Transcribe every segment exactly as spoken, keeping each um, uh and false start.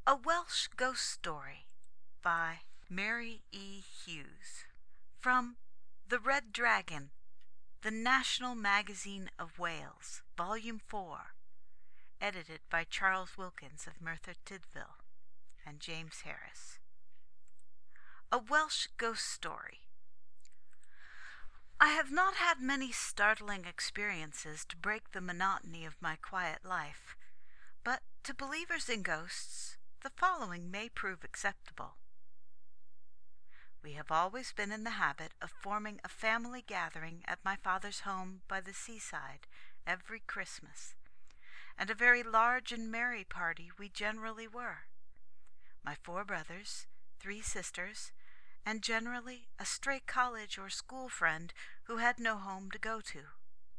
A Welsh Ghost Story by Mary E. Hughes, from The Red Dragon, the National Magazine of Wales, Volume four, edited by Charles Wilkins of Merthyr Tydfil and James Harris. A Welsh Ghost Story. I have not had many startling experiences to break the monotony of my quiet life, but to believers in ghosts, the following may prove acceptable. We have always been in the habit of forming a family gathering at my father's home by the seaside every Christmas, and a very large and merry party we generally were. My four brothers, three sisters, and generally a stray college or school friend who had no home to go to.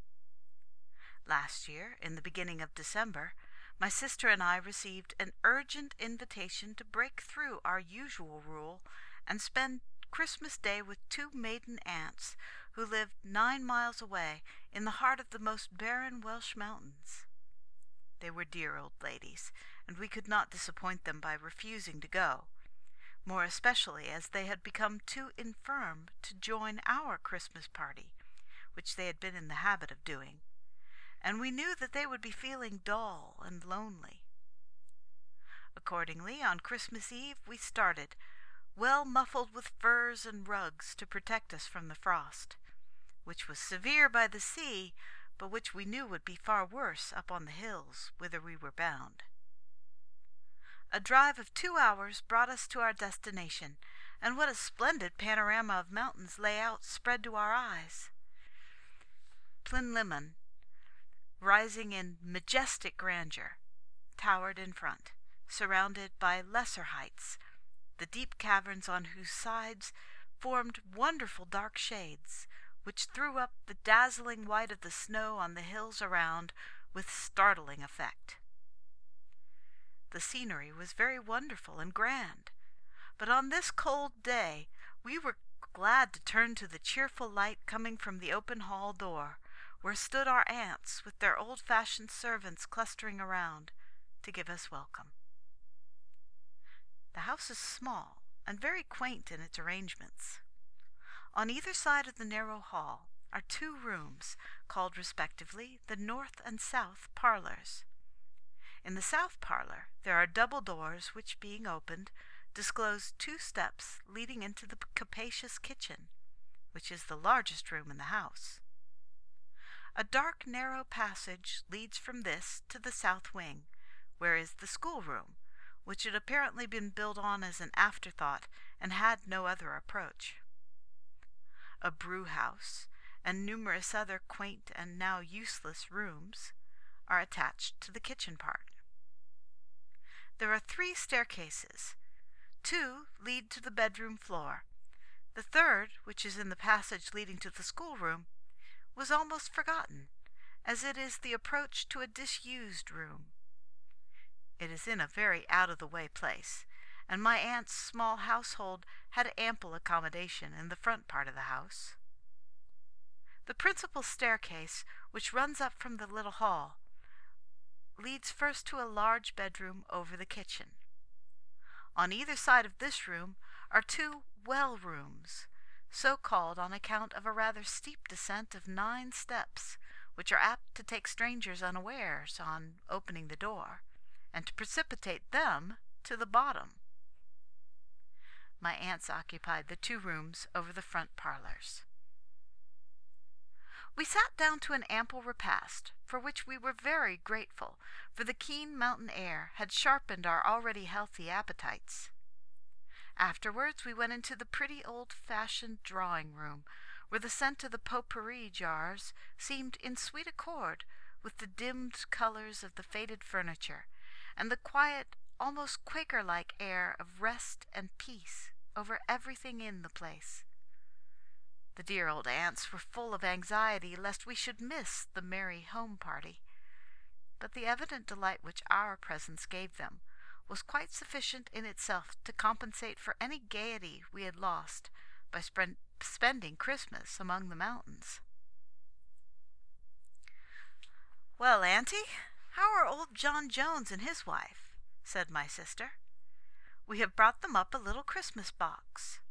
Last year, in the beginning of December, my sister and I received an urgent invitation to break through our usual rule and spend Christmas Day with two maiden aunts who lived nine miles away in the heart of the most barren Welsh mountains. They were dear old ladies, and we could not disappoint them by refusing to go, more especially as they had become too infirm to join our Christmas party, which they had been in the habit of doing, and we knew that they would be feeling dull and lonely. Accordingly, on Christmas Eve we started, well muffled with furs and rugs to protect us from the frost, which was severe by the sea, but which we knew would be far worse up on the hills whither we were bound. A drive of two hours brought us to our destination, and what a splendid panorama of mountains lay outspread to our eyes. Plinlimmon, rising in majestic grandeur, towered in front, surrounded by lesser heights, the deep caverns on whose sides formed wonderful dark shades, which threw up the dazzling white of the snow on the hills around with startling effect. The scenery was very wonderful and grand, but on this cold day we were glad to turn to the cheerful light coming from the open hall door, where stood our aunts with their old-fashioned servants clustering around to give us welcome. The house is small and very quaint in its arrangements. On either side of the narrow hall are two rooms, called respectively the north and south parlours. In the south parlour there are double doors which, being opened, disclose two steps leading into the capacious kitchen, which is the largest room in the house. A dark narrow passage leads from this to the south wing, where is the schoolroom, which had apparently been built on as an afterthought and had no other approach. A brew-house and numerous other quaint and now useless rooms are attached to the kitchen part. There are three staircases. Two lead to the bedroom floor. The third, which is in the passage leading to the schoolroom, was almost forgotten, as it is the approach to a disused room. It is in a very out-of-the-way place, and my aunt's small household had ample accommodation in the front part of the house. The principal staircase, which runs up from the little hall, leads first to a large bedroom over the kitchen. On either side of this room are two well-rooms, so called on account of a rather steep descent of nine steps, which are apt to take strangers unawares on opening the door, and to precipitate them to the bottom. My aunts occupied the two rooms over the front parlours. We sat down to an ample repast, for which we were very grateful, for the keen mountain air had sharpened our already healthy appetites. Afterwards we went into the pretty old-fashioned drawing-room, where the scent of the potpourri jars seemed in sweet accord with the dimmed colours of the faded furniture, and the quiet, almost Quaker-like air of rest and peace over everything in the place. The dear old aunts were full of anxiety lest we should miss the merry home party, but the evident delight which our presence gave them was quite sufficient in itself to compensate for any gaiety we had lost by spend- spending Christmas among the mountains. "Well, auntie, how are old John Jones and his wife?" said my sister. We have brought them up a little Christmas box."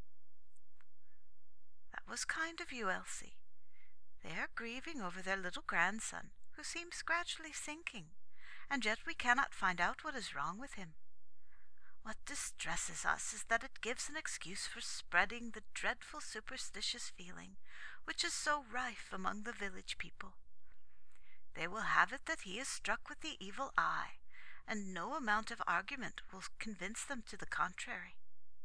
"That was kind of you, Elsie. They are grieving over their little grandson, who seems gradually sinking, and yet we cannot find out what is wrong with him. What distresses us is that it gives an excuse for spreading the dreadful superstitious feeling which is so rife among the village people. They will have it that he is struck with the evil eye, and no amount of argument will convince them to the contrary."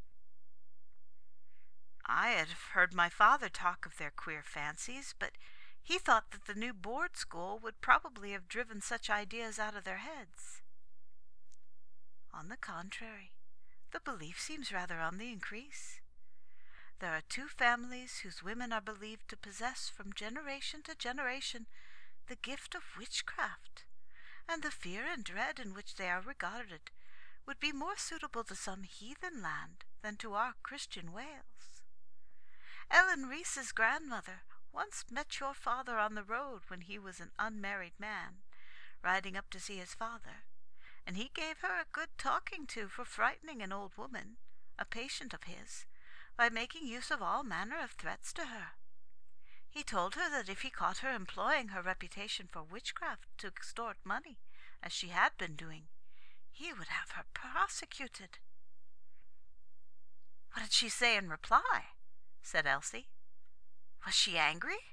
I had heard my father talk of their queer fancies, but he thought that the new board school would probably have driven such ideas out of their heads. "On the contrary, the belief seems rather on the increase. There are two families whose women are believed to possess from generation to generation the gift of witchcraft, and the fear and dread in which they are regarded would be more suitable to some heathen land than to our Christian Wales. Ellen Reese's grandmother once met your father on the road when he was an unmarried man, riding up to see his father, and he gave her a good talking to for frightening an old woman, a patient of his, by making use of all manner of threats to her. He told her that if he caught her employing her reputation for witchcraft to extort money, as she had been doing, he would have her prosecuted." "What did she say in reply?" said Elsie. "Was she angry?"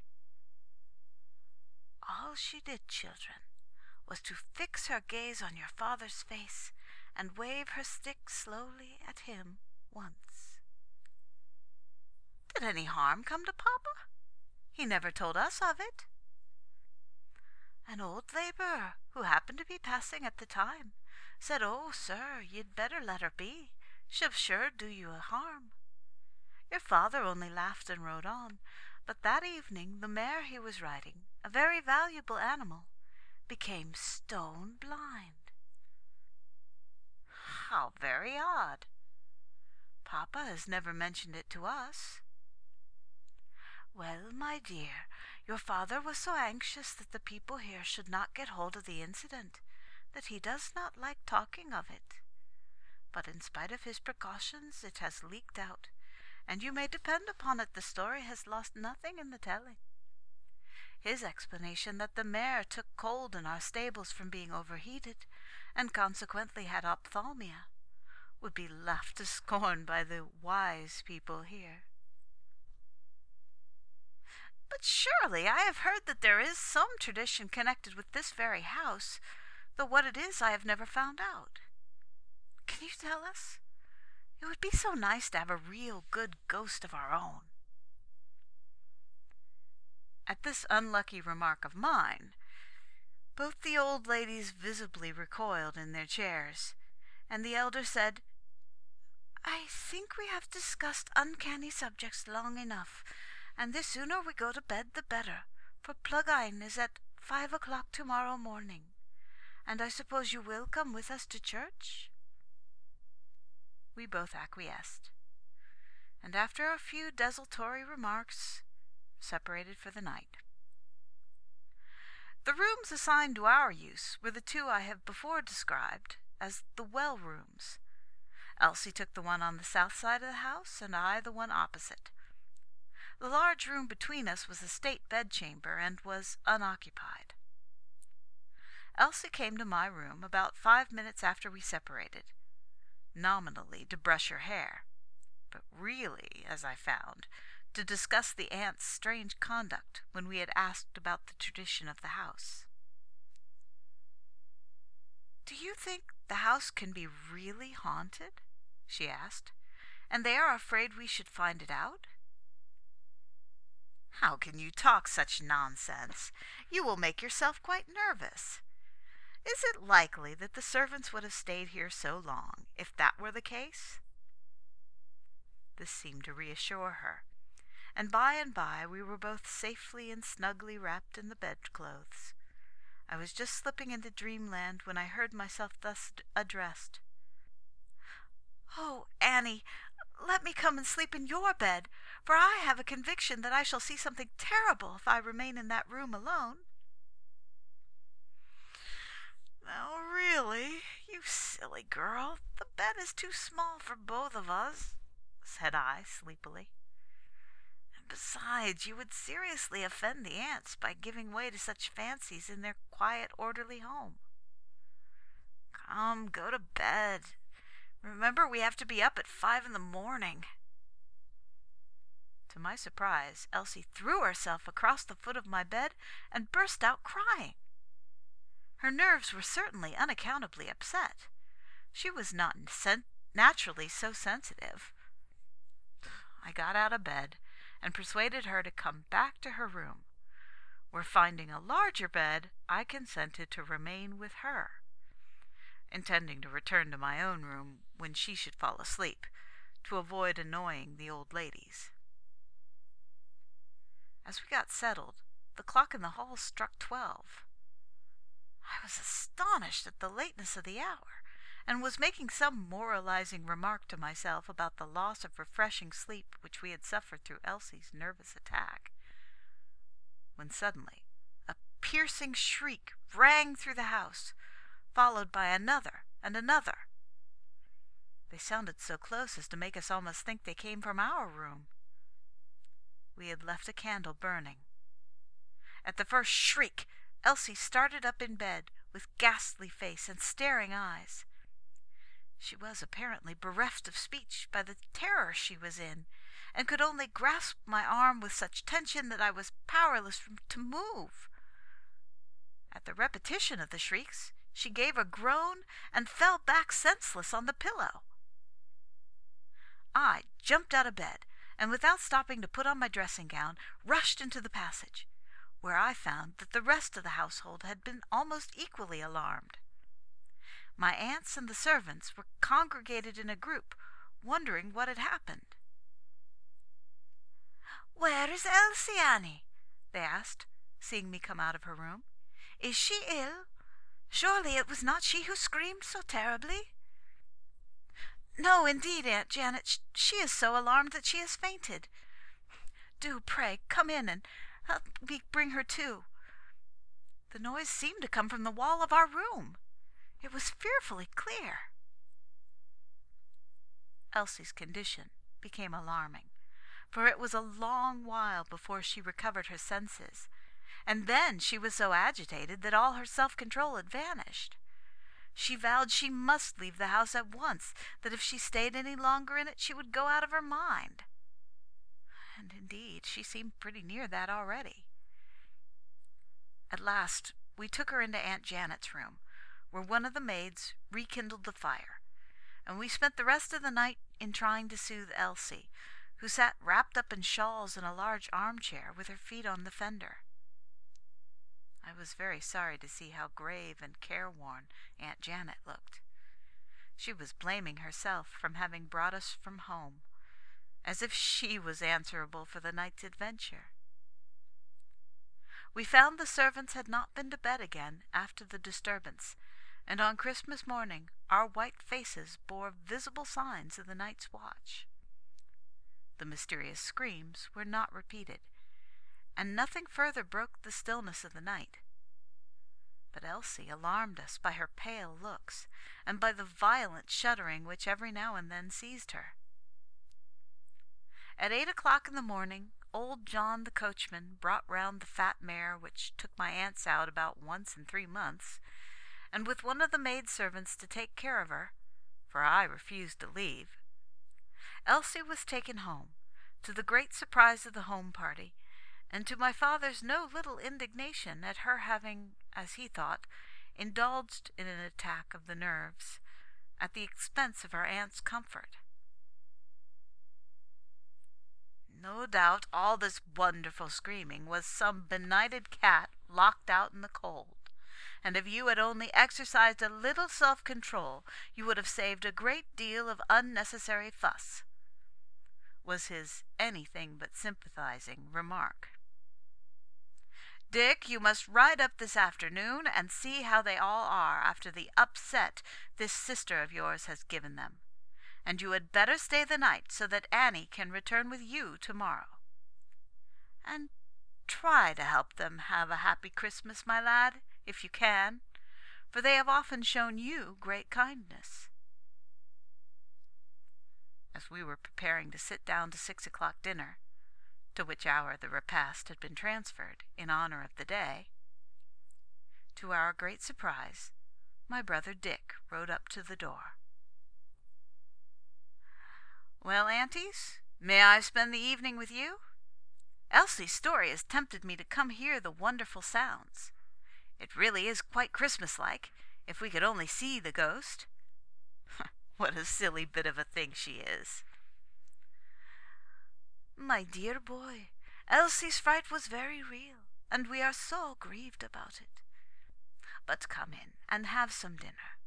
"All she did, children, was to fix her gaze on your father's face and wave her stick slowly at him once." "Did any harm come to Papa? He never told us of it." "An old labourer, who happened to be passing at the time, said, 'Oh, sir, you'd better let her be. She'll sure do you a harm.' Your father only laughed and rode on, but that evening the mare he was riding, a very valuable animal, became stone blind." "How very odd. Papa has never mentioned it to us." "Well, my dear, your father was so anxious that the people here should not get hold of the incident, that he does not like talking of it. But in spite of his precautions it has leaked out, and you may depend upon it the story has lost nothing in the telling. His explanation that the mare took cold in our stables from being overheated, and consequently had ophthalmia, would be laughed to scorn by the wise people here." "But surely I have heard that there is some tradition connected with this very house, though what it is I have never found out. Can you tell us? It would be so nice to have a real good ghost of our own." At this unlucky remark of mine, both the old ladies visibly recoiled in their chairs, and the elder said, "I think we have discussed uncanny subjects long enough, and the sooner we go to bed the better, for Plugine is at five o'clock tomorrow morning, and I suppose you will come with us to church?" We both acquiesced, and after a few desultory remarks, separated for the night. The rooms assigned to our use were the two I have before described as the well rooms. Elsie took the one on the south side of the house, and I the one opposite. The large room between us was a state bedchamber, and was unoccupied. Elsie came to my room about five minutes after we separated, nominally to brush her hair, but really, as I found, to discuss the aunt's strange conduct when we had asked about the tradition of the house. "Do you think the house can be really haunted?" she asked, "and they are afraid we should find it out?" "How can you talk such nonsense? You will make yourself quite nervous. Is it likely that the servants would have stayed here so long, if that were the case?" This seemed to reassure her, and by and by we were both safely and snugly wrapped in the bedclothes. I was just slipping into dreamland when I heard myself thus addressed. "Oh, Annie, let me come and sleep in your bed, for I have a conviction that I shall see something terrible if I remain in that room alone." "Now, really, "You silly girl, the bed is too small for both of us," said I, sleepily. "And besides, you would seriously offend the aunts by giving way to such fancies in their quiet, orderly home. Come, go to bed. Remember, we have to be up at five in the morning." To my surprise, Elsie threw herself across the foot of my bed and burst out crying. Her nerves were certainly unaccountably upset. She was not sen- naturally so sensitive. I got out of bed and persuaded her to come back to her room, where, finding a larger bed, I consented to remain with her, intending to return to my own room when she should fall asleep, to avoid annoying the old ladies. As we got settled, the clock in the hall struck twelve. I was astonished at the lateness of the hour, and was making some moralizing remark to myself about the loss of refreshing sleep which we had suffered through Elsie's nervous attack, when suddenly a piercing shriek rang through the house, followed by another and another. They sounded so close as to make us almost think they came from our room. We had left a candle burning. At the first shriek, Elsie started up in bed, with ghastly face and staring eyes. She was apparently bereft of speech by the terror she was in, and could only grasp my arm with such tension that I was powerless to move. At the repetition of the shrieks, she gave a groan and fell back senseless on the pillow. I jumped out of bed, and without stopping to put on my dressing gown, rushed into the passage, where I found that the rest of the household had been almost equally alarmed. My aunts and the servants were congregated in a group, wondering what had happened. "Where is Elsie, Annie?" they asked, seeing me come out of her room. "Is she ill? Surely it was not she who screamed so terribly?" "No, indeed, Aunt Janet. She is so alarmed that she has fainted. Do, pray, come in and help me bring her to. The noise seemed to come from the wall of our room. It was fearfully clear." Elsie's condition became alarming, for it was a long while before she recovered her senses, and then she was so agitated that all her self-control had vanished. She vowed she must leave the house at once, that if she stayed any longer in it she would go out of her mind. And indeed she seemed pretty near that already. At last we took her into Aunt Janet's room, where one of the maids rekindled the fire, and we spent the rest of the night in trying to soothe Elsie, who sat wrapped up in shawls in a large armchair with her feet on the fender. I was very sorry to see how grave and careworn Aunt Janet looked. She was blaming herself from having brought us from home, as if she was answerable for the night's adventure. We found the servants had not been to bed again after the disturbance, and on Christmas morning our white faces bore visible signs of the night's watch. The mysterious screams were not repeated, and nothing further broke the stillness of the night. But Elsie alarmed us by her pale looks, and by the violent shuddering which every now and then seized her. At eight o'clock in the morning, old John the coachman brought round the fat mare which took my aunts out about once in three months, and with one of the maid-servants to take care of her, for I refused to leave, Elsie was taken home, to the great surprise of the home party, and to my father's no little indignation at her having, as he thought, indulged in an attack of the nerves, at the expense of our aunt's comfort. No doubt all this wonderful screaming was some benighted cat locked out in the cold, and if you had only exercised a little self-control, you would have saved a great deal of unnecessary fuss, was his anything but sympathizing remark. "Dick, you must ride up this afternoon and see how they all are after the upset this sister of yours has given them. And you had better stay the night so that Annie can return with you tomorrow. And try to help them have a happy Christmas, my lad, if you can, for they have often shown you great kindness." As we were preparing to sit down to six o'clock dinner, to which hour the repast had been transferred in honor of the day, to our great surprise, my brother Dick rode up to the door. "Well, aunties, may I spend the evening with you? Elsie's story has tempted me to come hear the wonderful sounds. It really is quite Christmas-like, if we could only see the ghost." What a silly bit of a thing she is. "My dear boy, Elsie's fright was very real, and we are so grieved about it. But come in and have some dinner."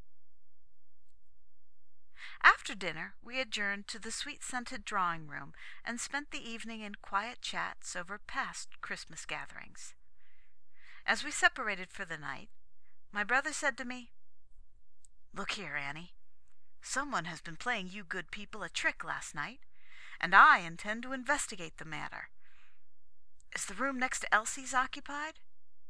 After dinner we adjourned to the sweet-scented drawing-room and spent the evening in quiet chats over past Christmas gatherings. As we separated for the night, my brother said to me, "Look here, Annie. Someone has been playing you good people a trick last night, and I intend to investigate the matter. Is the room next to Elsie's occupied?"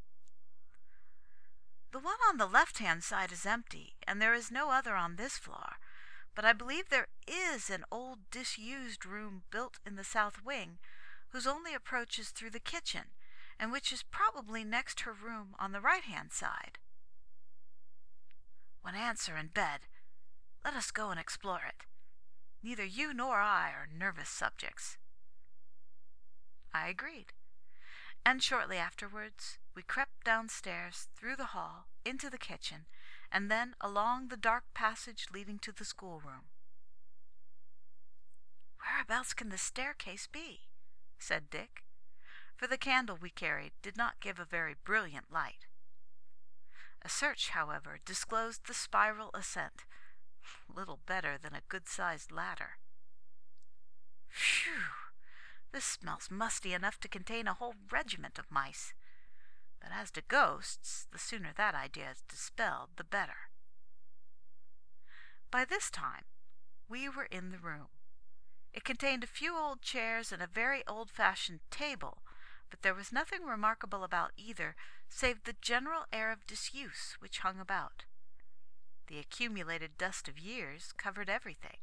"The one on the left-hand side is empty, and there is no other on this floor, but I believe there is an old disused room built in the south wing, whose only approach is through the kitchen, and which is probably next her room on the right-hand side. When aunts are in bed, let us go and explore it. Neither you nor I are nervous subjects." I agreed, and shortly afterwards we crept downstairs, through the hall, into the kitchen, and then along the dark passage leading to the schoolroom. "Whereabouts can the staircase be?" said Dick, for the candle we carried did not give a very brilliant light. A search, however, disclosed the spiral ascent, little better than a good-sized ladder. "Phew! This smells musty enough to contain a whole regiment of mice. But as to ghosts, the sooner that idea is dispelled, the better." By this time we were in the room. It contained a few old chairs and a very old-fashioned table, but there was nothing remarkable about either, save the general air of disuse which hung about. The accumulated dust of years covered everything.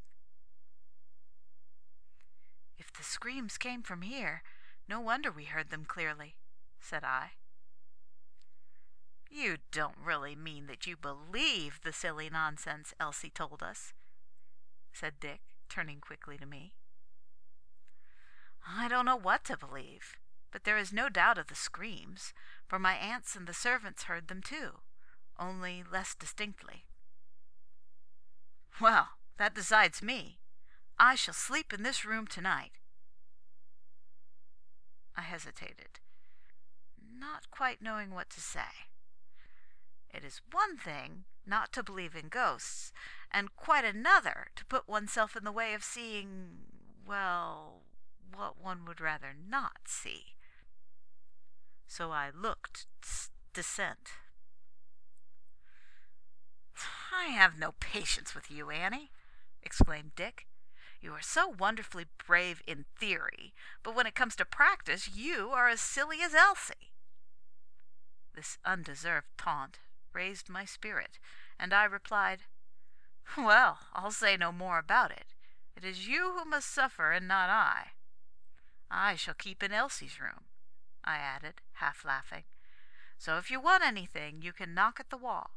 "If the screams came from here, no wonder we heard them clearly," said I. "You don't really mean that you believe the silly nonsense Elsie told us?" said Dick, turning quickly to me. "I don't know what to believe, but there is no doubt of the screams, for my aunts and the servants heard them too, only less distinctly." "Well, that decides me. I shall sleep in this room tonight." I hesitated, not quite knowing what to say. It is one thing not to believe in ghosts, and quite another to put oneself in the way of seeing, well, what one would rather not see. So I looked dissent. "I have no patience with you, Annie," exclaimed Dick. "You are so wonderfully brave in theory, but when it comes to practice you are as silly as Elsie." This undeserved taunt raised my spirit, and I replied, "Well, I'll say no more about it. It is you who must suffer, and not I. I shall keep in Elsie's room," I added, half laughing, "so if you want anything you can knock at the wall."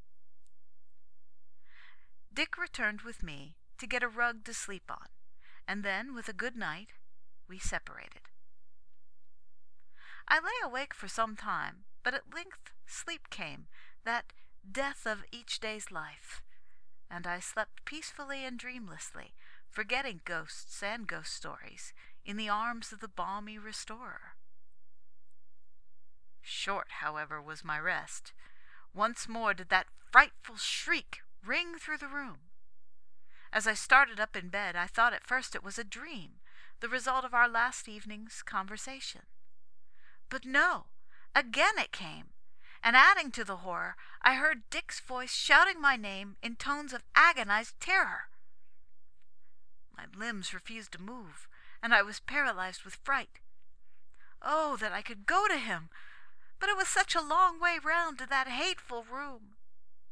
Dick returned with me to get a rug to sleep on, and then, with a good night, we separated. I lay awake for some time, but at length sleep came, that death of each day's life, and I slept peacefully and dreamlessly, forgetting ghosts and ghost stories, in the arms of the balmy restorer. Short, however, was my rest. Once more did that frightful shriek ring through the room. As I started up in bed, I thought at first it was a dream, the result of our last evening's conversation. But no, again it came, and adding to the horror, I heard Dick's voice shouting my name in tones of agonized terror. My limbs refused to move, and I was paralyzed with fright. Oh, that I could go to him! But it was such a long way round to that hateful room.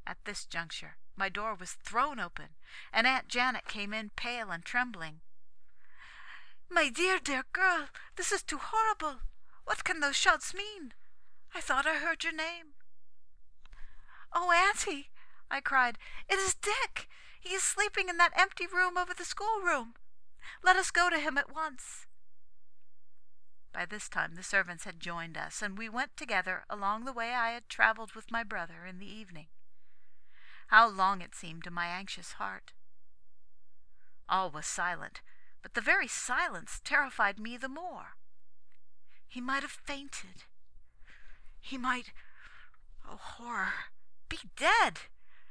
At this juncture my door was thrown open, and Aunt Janet came in pale and trembling. "My dear, dear girl, this is too horrible. What can those shots mean? I thought I heard your name." "Oh, Auntie," I cried, "it is Dick. He is sleeping in that empty room over the schoolroom. Let us go to him at once." By this time the servants had joined us, and we went together along the way I had travelled with my brother in the evening. How long it seemed to my anxious heart! All was silent, but the very silence terrified me the more. He might have fainted. He might, oh horror, be dead.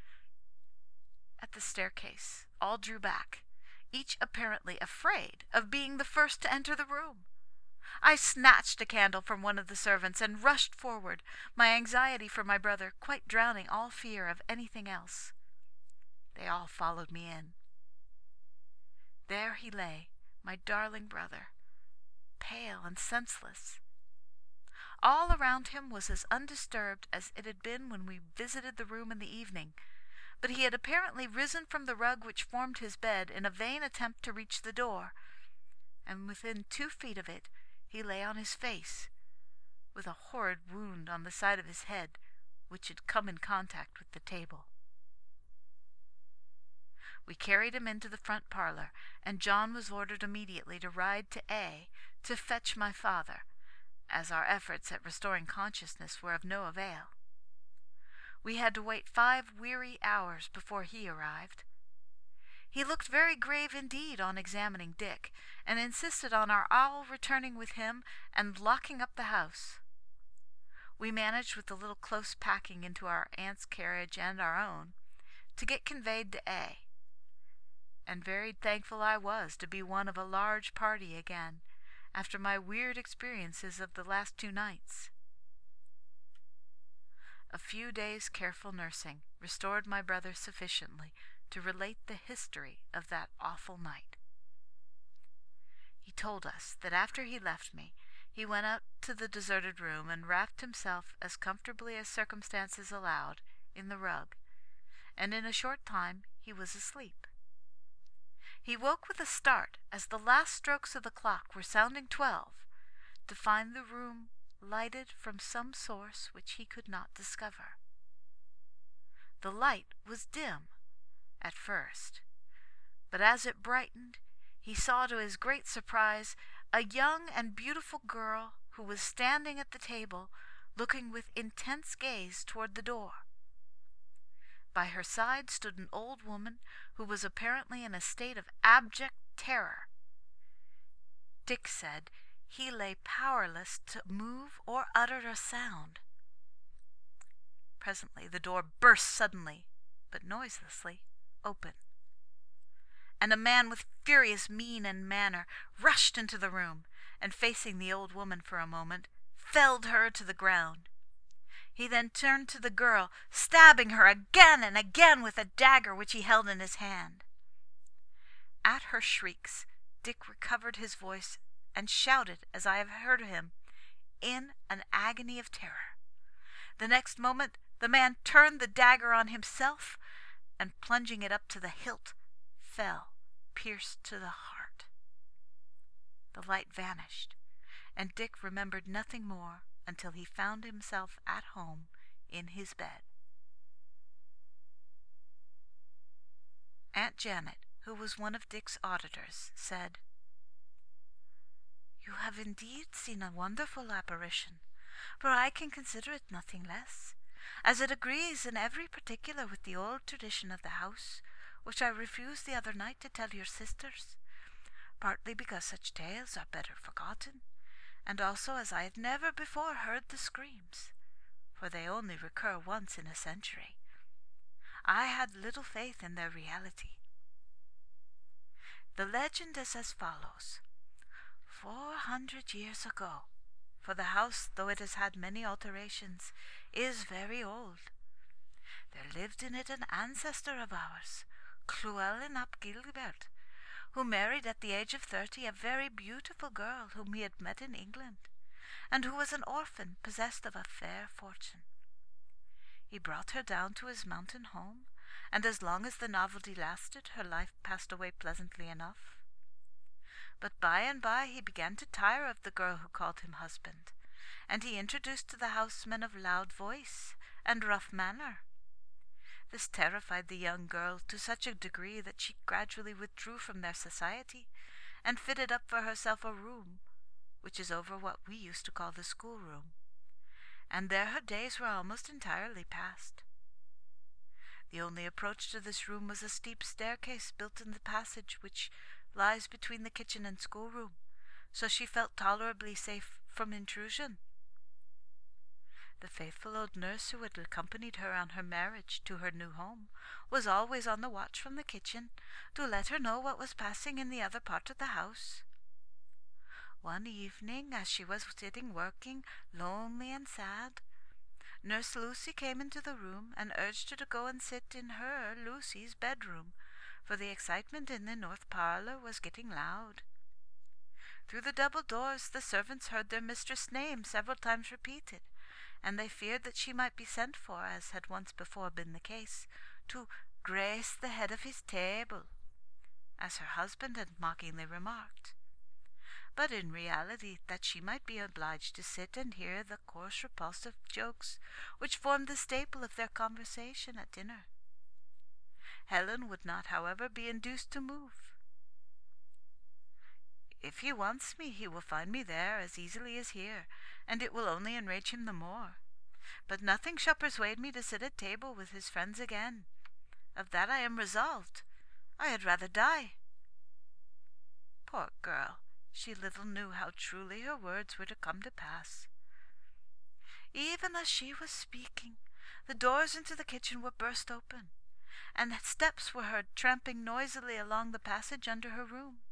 At the staircase, all drew back, each apparently afraid of being the first to enter the room. I snatched a candle from one of the servants and rushed forward, my anxiety for my brother quite drowning all fear of anything else. They all followed me in. There he lay, my darling brother, pale and senseless. All around him was as undisturbed as it had been when we visited the room in the evening, but he had apparently risen from the rug which formed his bed in a vain attempt to reach the door, and within two feet of it he lay on his face, with a horrid wound on the side of his head which had come in contact with the table. We carried him into the front parlor, and John was ordered immediately to ride to A to fetch my father, as our efforts at restoring consciousness were of no avail. We had to wait five weary hours before he arrived. He looked very grave indeed on examining Dick, and insisted on our all returning with him and locking up the house. We managed, with a little close packing into our aunt's carriage and our own, to get conveyed to A, and very thankful I was to be one of a large party again, after my weird experiences of the last two nights. A few days' careful nursing restored my brother sufficiently to relate the history of that awful night. He told us that after he left me, he went out to the deserted room and wrapped himself as comfortably as circumstances allowed in the rug, and in a short time he was asleep. He woke with a start as the last strokes of the clock were sounding twelve, to find the room lighted from some source which he could not discover. The light was dim at first, but as it brightened, he saw to his great surprise a young and beautiful girl who was standing at the table, looking with intense gaze toward the door. By her side stood an old woman who was apparently in a state of abject terror. Dick said he lay powerless to move or utter a sound. Presently the door burst suddenly, but noiselessly, open, and a man with furious mien and manner rushed into the room, and facing the old woman for a moment, felled her to the ground. He then turned to the girl, stabbing her again and again with a dagger which he held in his hand. At her shrieks, Dick recovered his voice and shouted as I have heard him, in an agony of terror. The next moment the man turned the dagger on himself, and plunging it up to the hilt, fell, pierced to the heart. The light vanished, and Dick remembered nothing more until he found himself at home in his bed. Aunt Janet, who was one of Dick's auditors, said, "You have indeed seen a wonderful apparition, for I can consider it nothing less, as it agrees in every particular with the old tradition of the house, which I refused the other night to tell your sisters, partly because such tales are better forgotten, and also as I had never before heard the screams, for they only recur once in a century. I had little faith in their reality. The legend is as follows. Four hundred years ago, for the house, though it has had many alterations, is very old, there lived in it an ancestor of ours, Llewellyn ap Gilbert, who married at the age of thirty a very beautiful girl whom he had met in England, and who was an orphan possessed of a fair fortune. He brought her down to his mountain home, and as long as the novelty lasted, her life passed away pleasantly enough. But by and by he began to tire of the girl who called him husband, and he introduced to the house men of loud voice and rough manner. This terrified the young girl to such a degree that she gradually withdrew from their society, and fitted up for herself a room, which is over what we used to call the schoolroom, and there her days were almost entirely passed. The only approach to this room was a steep staircase built in the passage which lies between the kitchen and schoolroom, so she felt tolerably safe from intrusion. The faithful old nurse who had accompanied her on her marriage to her new home was always on the watch from the kitchen to let her know what was passing in the other part of the house. One evening, as she was sitting working, lonely and sad, Nurse Lucy came into the room and urged her to go and sit in her, Lucy's, bedroom, for the excitement in the north parlour was getting loud. Through the double doors the servants heard their mistress' name several times repeated, and they feared that she might be sent for, as had once before been the case, to grace the head of his table, as her husband had mockingly remarked, but in reality that she might be obliged to sit and hear the coarse repulsive jokes which formed the staple of their conversation at dinner. Helen would not, however, be induced to move. "If he wants me, he will find me there as easily as here, and it will only enrage him the more. But nothing shall persuade me to sit at table with his friends again. Of that I am resolved. I had rather die." Poor girl! She little knew how truly her words were to come to pass. Even as she was speaking, the doors into the kitchen were burst open, and steps were heard tramping noisily along the passage under her room.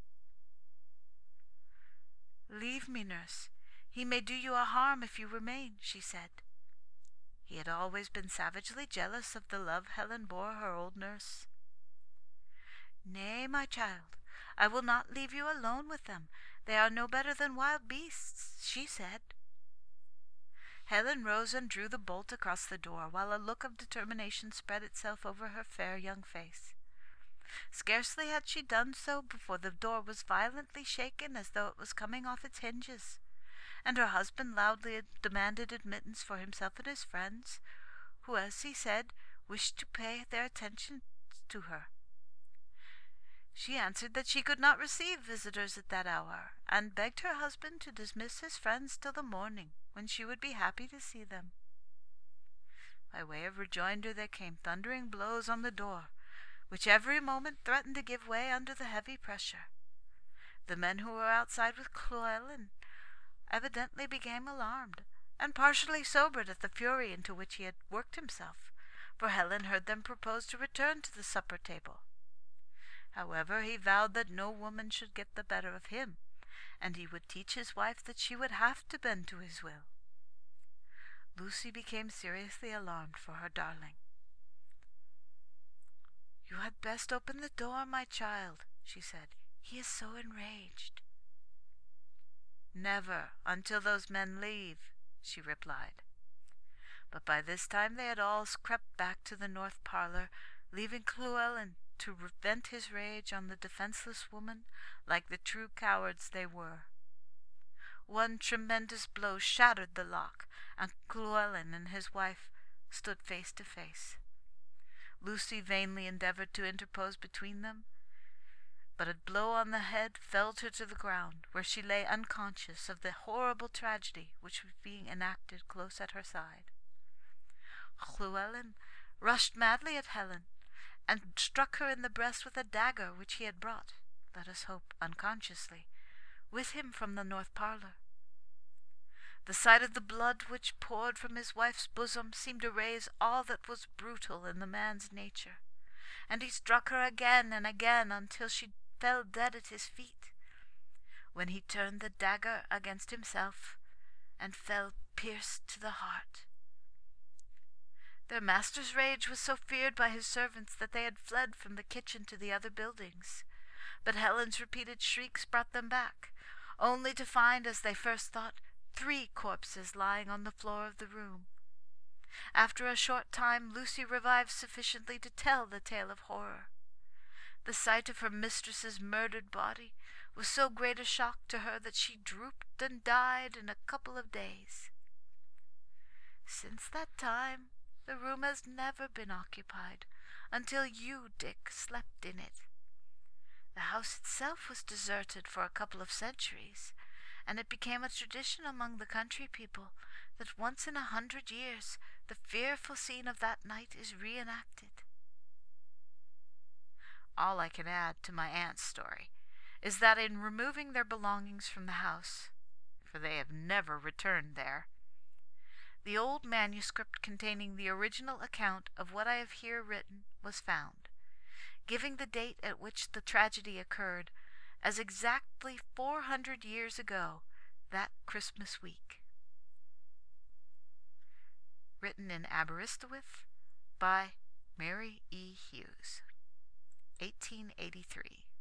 "Leave me, nurse. He may do you a harm if you remain," she said. He had always been savagely jealous of the love Helen bore her old nurse. "Nay, my child, I will not leave you alone with them. They are no better than wild beasts," she said. Helen rose and drew the bolt across the door, while a look of determination spread itself over her fair young face. Scarcely had she done so before the door was violently shaken as though it was coming off its hinges, and her husband loudly demanded admittance for himself and his friends, who, as he said, wished to pay their attention to her. She answered that she could not receive visitors at that hour, and begged her husband to dismiss his friends till the morning, when she would be happy to see them. By way of rejoinder there came thundering blows on the door, which every moment threatened to give way under the heavy pressure. The men who were outside with Llewellyn evidently became alarmed, and partially sobered at the fury into which he had worked himself, for Helen heard them propose to return to the supper table. However, he vowed that no woman should get the better of him, and he would teach his wife that she would have to bend to his will. Lucy became seriously alarmed for her darling. "You had best open the door, my child," she said. "He is so enraged." "Never until those men leave," she replied. But by this time they had all crept back to the north parlour, leaving Llewellyn to vent his rage on the defenceless woman like the true cowards they were. One tremendous blow shattered the lock, and Llewellyn and his wife stood face to face. Lucy vainly endeavoured to interpose between them, but a blow on the head felled her to the ground, where she lay unconscious of the horrible tragedy which was being enacted close at her side. Llewellyn rushed madly at Helen, and struck her in the breast with a dagger which he had brought, let us hope unconsciously, with him from the north parlour. The sight of the blood which poured from his wife's bosom seemed to raise all that was brutal in the man's nature, and he struck her again and again until she fell dead at his feet, when he turned the dagger against himself and fell pierced to the heart. Their master's rage was so feared by his servants that they had fled from the kitchen to the other buildings, but Helen's repeated shrieks brought them back, only to find, as they first thought, three corpses lying on the floor of the room. After a short time Lucy revived sufficiently to tell the tale of horror. The sight of her mistress's murdered body was so great a shock to her that she drooped and died in a couple of days. Since that time the room has never been occupied until you, Dick, slept in it. The house itself was deserted for a couple of centuries, and it became a tradition among the country people that once in a hundred years the fearful scene of that night is reenacted. All I can add to my aunt's story is that in removing their belongings from the house, for they have never returned there, the old manuscript containing the original account of what I have here written was found, giving the date at which the tragedy occurred as exactly four hundred years ago, that Christmas week. Written in Aberystwyth by Mary E. Hughes, eighteen eighty-three.